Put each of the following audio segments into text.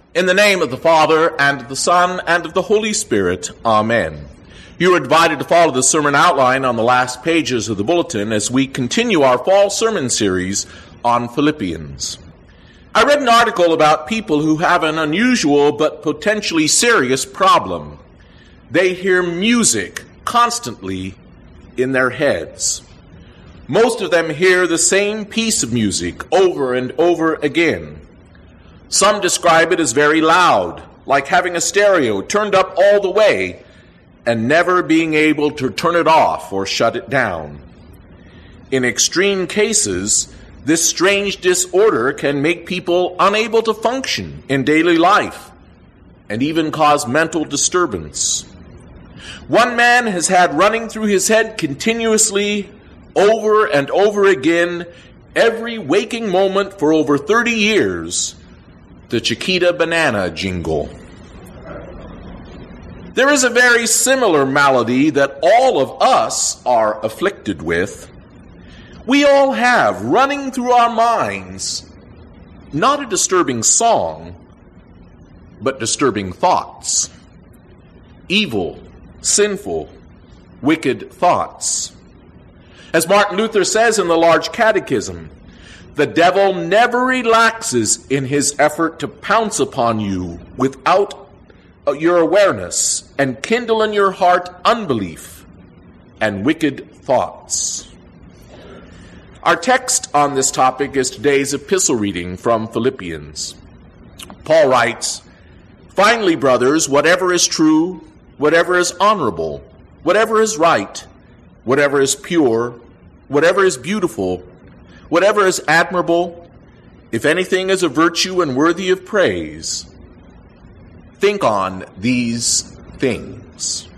In the name of the Father, and of the Son, and of the Holy Spirit. Amen. You are invited to follow the sermon outline on the last pages of the bulletin as we continue our fall sermon series on Philippians. I read an article about people who have an unusual but potentially serious problem. They hear music constantly in their heads. Most of them hear the same piece of music over and over again. Some describe it as very loud, like having a stereo turned up all the way and never being able to turn it off or shut it down. In extreme cases, this strange disorder can make people unable to function in daily life and even cause mental disturbance. One man has had running through his head continuously over and over again every waking moment for over 30 years, the Chiquita Banana jingle. There is a very similar malady that all of us are afflicted with. We all have running through our minds not a disturbing song, but disturbing thoughts. Evil, sinful, wicked thoughts. As Martin Luther says in the Large Catechism, the devil never relaxes in his effort to pounce upon you without your awareness and kindle in your heart unbelief and wicked thoughts. Our text on this topic is today's epistle reading from Philippians. Paul writes, "Finally, brothers, whatever is true, whatever is honorable, whatever is right, whatever is pure, whatever is beautiful, whatever is admirable, if anything is a virtue and worthy of praise, think on these things."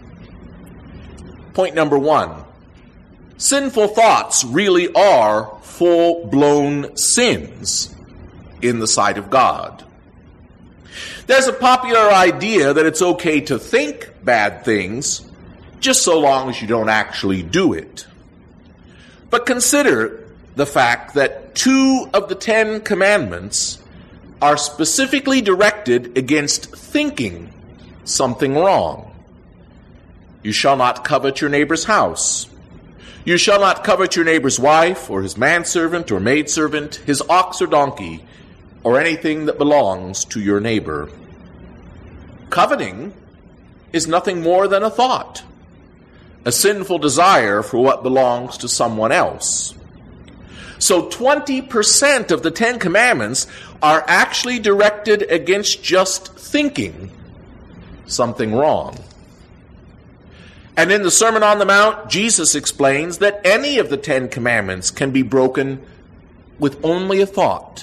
Point number one, sinful thoughts really are full-blown sins in the sight of God. There's a popular idea that it's okay to think bad things just so long as you don't actually do it. But consider the fact that 2 of the 10 commandments are specifically directed against thinking something wrong. You shall not covet your neighbor's house. You shall not covet your neighbor's wife, or his manservant or maidservant, his ox or donkey, or anything that belongs to your neighbor. Coveting is nothing more than a thought, a sinful desire for what belongs to someone else. So 20% of the 10 commandments are actually directed against just thinking something wrong. And in the Sermon on the Mount, Jesus explains that any of the 10 commandments can be broken with only a thought.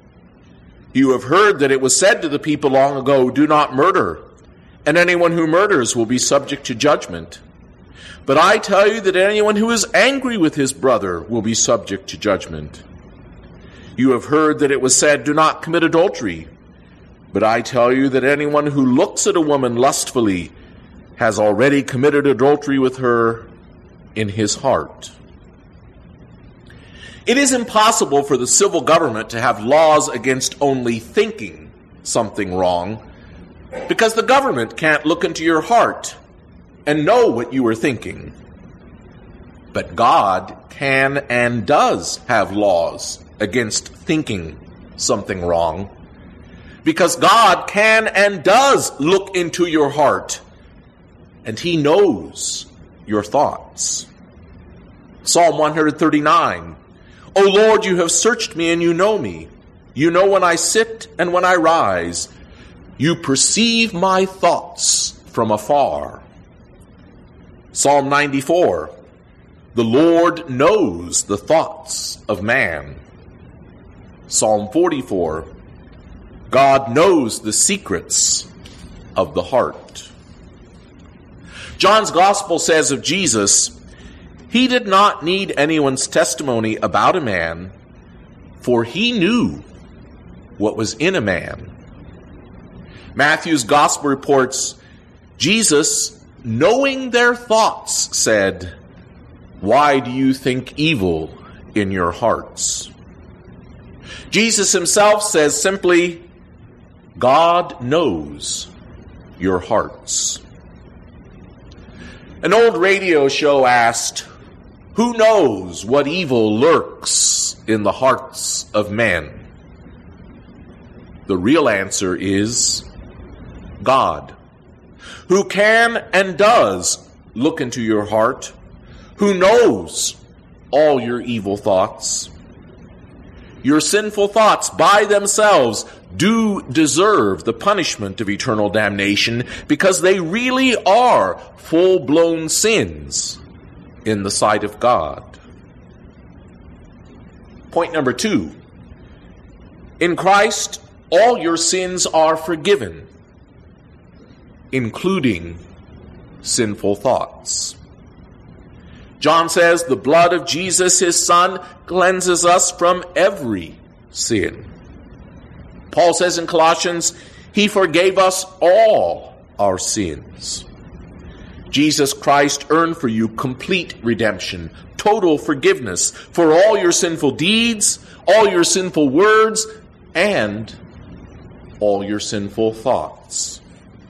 You have heard that it was said to the people long ago, "Do not murder, and anyone who murders will be subject to judgment. But I tell you that anyone who is angry with his brother will be subject to judgment. You have heard that it was said, 'Do not commit adultery.' But I tell you that anyone who looks at a woman lustfully has already committed adultery with her in his heart." It is impossible for the civil government to have laws against only thinking something wrong, because the government can't look into your heart and know what you are thinking. But God can and does have laws against thinking something wrong, because God can and does look into your heart, and He knows your thoughts. Psalm 139, "O Lord, you have searched me and you know me. You know when I sit and when I rise. You perceive my thoughts from afar." Psalm 94, "The Lord knows the thoughts of man." Psalm 44, "God knows the secrets of the heart." John's Gospel says of Jesus, "He did not need anyone's testimony about a man, for he knew what was in a man." Matthew's Gospel reports, Jesus, knowing their thoughts, said, "Why do you think evil in your hearts?" Jesus himself says simply, God knows your hearts. An old radio show asked, "Who knows what evil lurks in the hearts of men?" The real answer is God, who can and does look into your heart, who knows all your evil thoughts. Your sinful thoughts by themselves do deserve the punishment of eternal damnation because they really are full-blown sins in the sight of God. Point number 2. In Christ, all your sins are forgiven, including sinful thoughts. John says the blood of Jesus, his Son, cleanses us from every sin. Paul says in Colossians, he forgave us all our sins. Jesus Christ earned for you complete redemption, total forgiveness for all your sinful deeds, all your sinful words, and all your sinful thoughts.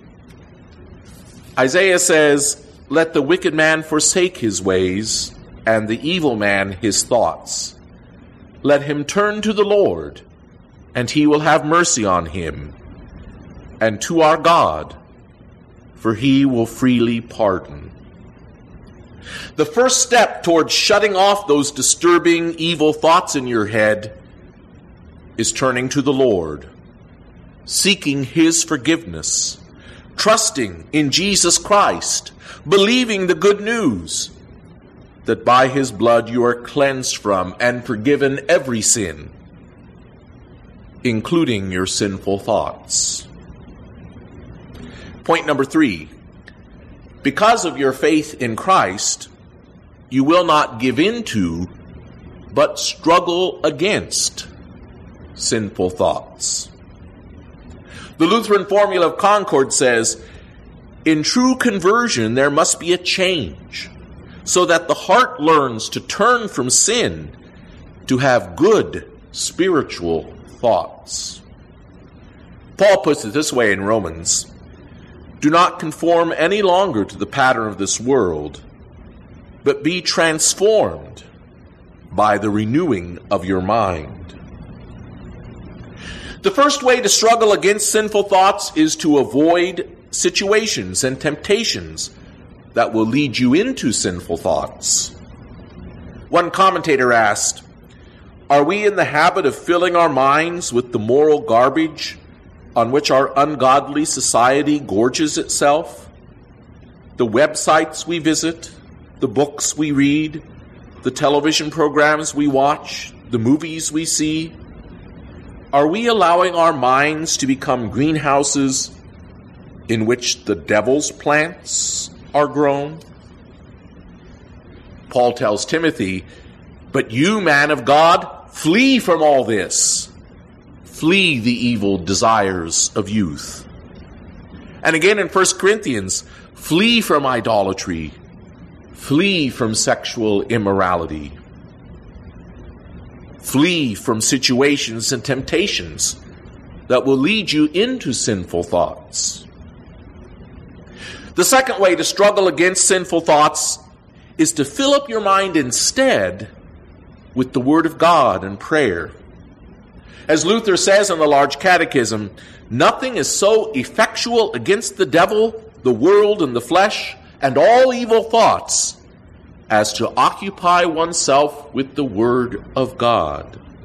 Isaiah says, "Let the wicked man forsake his ways, and the evil man his thoughts. Let him turn to the Lord, and he will have mercy on him, and to our God, for he will freely pardon." The first step towards shutting off those disturbing, evil thoughts in your head is turning to the Lord, seeking his forgiveness, trusting in Jesus Christ, believing the good news that by his blood you are cleansed from and forgiven every sin, including your sinful thoughts. Point number 3. Because of your faith in Christ, you will not give in to, but struggle against sinful thoughts. The Lutheran Formula of Concord says, in true conversion there must be a change, so that the heart learns to turn from sin to have good spiritual thoughts. Paul puts it this way in Romans, "Do not conform any longer to the pattern of this world, but be transformed by the renewing of your mind." The first way to struggle against sinful thoughts is to avoid situations and temptations that will lead you into sinful thoughts. One commentator asked, "Are we in the habit of filling our minds with the moral garbage on which our ungodly society gorges itself? The websites we visit, the books we read, the television programs we watch, the movies we see? Are we allowing our minds to become greenhouses in which the devil's plants are grown?" Paul tells Timothy, "But you, man of God, flee from all this. Flee the evil desires of youth." And again in 1 Corinthians, "Flee from idolatry. Flee from sexual immorality." Flee from situations and temptations that will lead you into sinful thoughts. The second way to struggle against sinful thoughts is to fill up your mind instead with the Word of God and prayer. As Luther says in the Large Catechism, nothing is so effectual against the devil, the world, and the flesh, and all evil thoughts as to occupy oneself with the Word of God.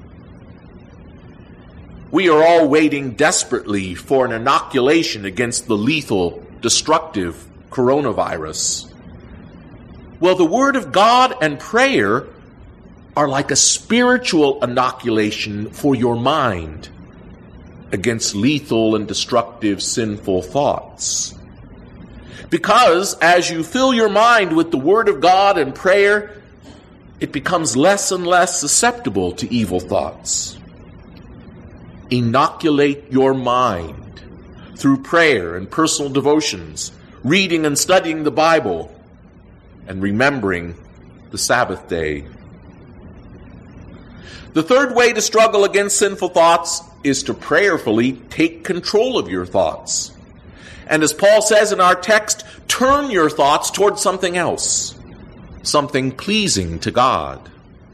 We are all waiting desperately for an inoculation against the lethal, destructive coronavirus. Well, the Word of God and prayer are like a spiritual inoculation for your mind against lethal and destructive sinful thoughts. Because as you fill your mind with the Word of God and prayer, it becomes less and less susceptible to evil thoughts. Inoculate your mind through prayer and personal devotions, reading and studying the Bible, and remembering the Sabbath day. The third way to struggle against sinful thoughts is to prayerfully take control of your thoughts. And as Paul says in our text, turn your thoughts towards something else, something pleasing to God.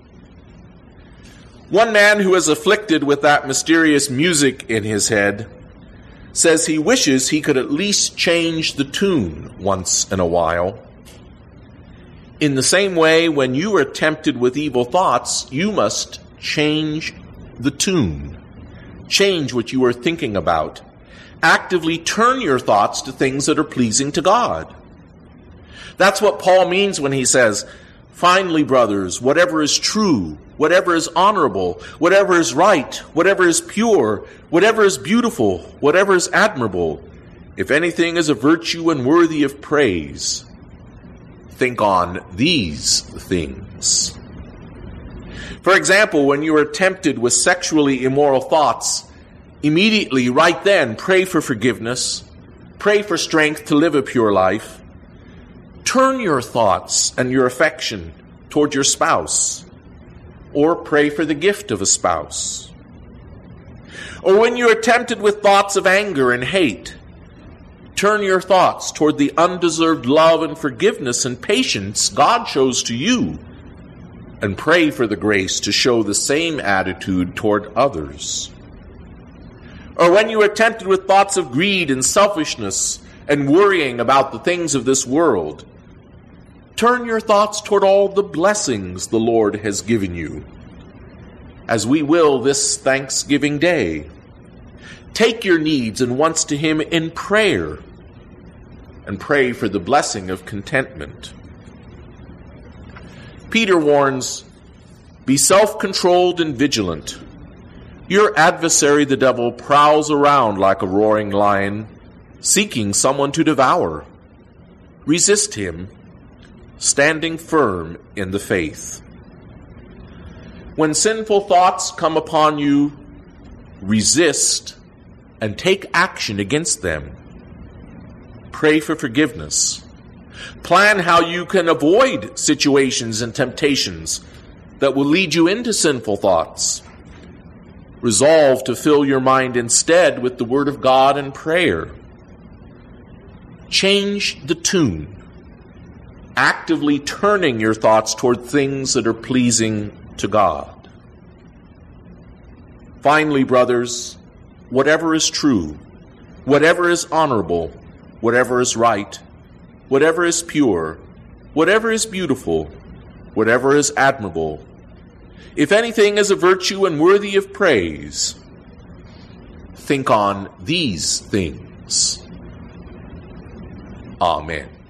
One man who is afflicted with that mysterious music in his head says he wishes he could at least change the tune once in a while. In the same way, when you are tempted with evil thoughts, you must change the tune. Change what you are thinking about. Actively turn your thoughts to things that are pleasing to God. That's what Paul means when he says, "Finally, brothers, whatever is true, whatever is honorable, whatever is right, whatever is pure, whatever is beautiful, whatever is admirable, if anything is a virtue and worthy of praise, think on these things." For example, when you are tempted with sexually immoral thoughts, immediately, right then, pray for forgiveness, pray for strength to live a pure life. Turn your thoughts and your affection toward your spouse, or pray for the gift of a spouse. Or when you are tempted with thoughts of anger and hate, turn your thoughts toward the undeserved love and forgiveness and patience God shows to you, and pray for the grace to show the same attitude toward others. Or when you are tempted with thoughts of greed and selfishness and worrying about the things of this world, turn your thoughts toward all the blessings the Lord has given you, as we will this Thanksgiving Day. Take your needs and wants to Him in prayer, and pray for the blessing of contentment. Peter warns, "Be self-controlled and vigilant. Your adversary, the devil, prowls around like a roaring lion, seeking someone to devour. Resist him, standing firm in the faith." When sinful thoughts come upon you, resist and take action against them. Pray for forgiveness. Plan how you can avoid situations and temptations that will lead you into sinful thoughts. Resolve to fill your mind instead with the Word of God and prayer. Change the tune, actively turning your thoughts toward things that are pleasing to God. Finally, brothers, whatever is true, whatever is honorable, whatever is right, whatever is pure, whatever is beautiful, whatever is admirable, if anything is a virtue and worthy of praise, think on these things. Amen.